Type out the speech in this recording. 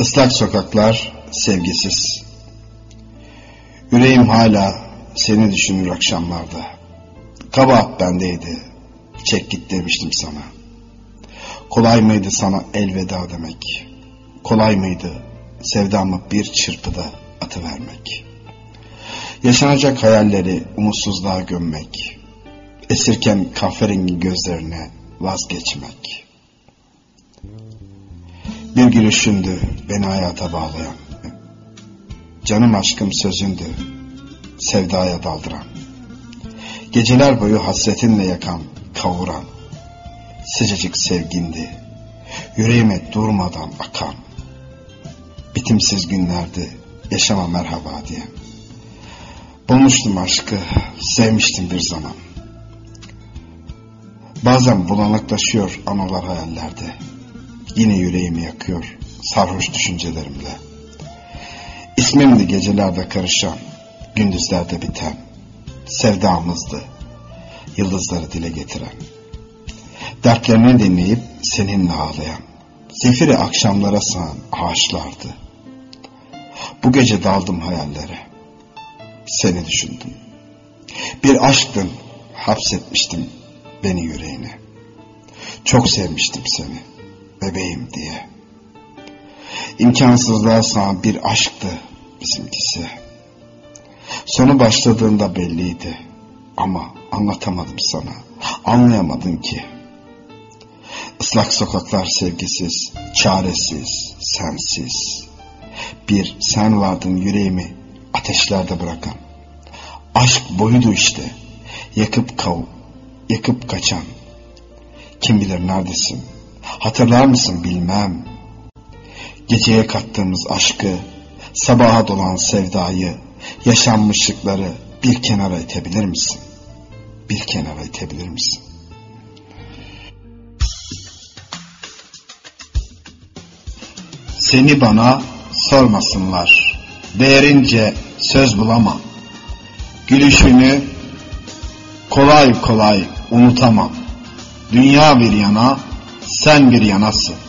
Islak sokaklar, sevgisiz. Yüreğim hala seni düşünür akşamlarda. Kabahat bendeydi, çek git demiştim sana. Kolay mıydı sana elveda demek? Kolay mıydı sevdamı bir çırpıda atıvermek? Yaşanacak hayalleri umutsuzluğa gömmek, esirken kahverengi gözlerine vazgeçmek. Bir gülüşündü beni hayata bağlayan, canım aşkım sözündü sevdaya daldıran, geceler boyu hasretinle yakan, kavuran, sıcacık sevgindi yüreğime durmadan akan, bitimsiz günlerdi yaşama merhaba diyen. Bulmuştum aşkı, sevmiştim bir zaman. Bazen bulanıklaşıyor anılar hayallerde. Yine yüreğimi yakıyor sarhoş düşüncelerimle. İsmimdi gecelerde karışan, gündüzlerde biten. Sevdamızdı yıldızları dile getiren. Dertlerini dinleyip seninle ağlayan, zifiri akşamlara sığan ağaçlardı. Bu gece daldım hayallere, seni düşündüm. Bir aşktın, hapsetmiştim beni yüreğine. Çok sevmiştim seni, bebeğim diye. İmkansızlığa sığan bir aşktı bizimkisi. Sonu başladığında belliydi ama anlatamadım sana, anlayamadın ki. Islak sokaklar sevgisiz, çaresiz, sensiz. Bir sen vardın yüreğimi ateşlerde bırakan. Aşk boyudu işte, yakıp kaçan. Kim bilir neredesin, hatırlar mısın bilmem. Geceye kattığımız aşkı, sabaha dolan sevdayı, yaşanmışlıkları bir kenara itebilir misin? Bir kenara itebilir misin? Seni bana sormasınlar, değerince söz bulamam. Gülüşünü kolay kolay unutamam. Dünya bir yana, sen bir yanasın.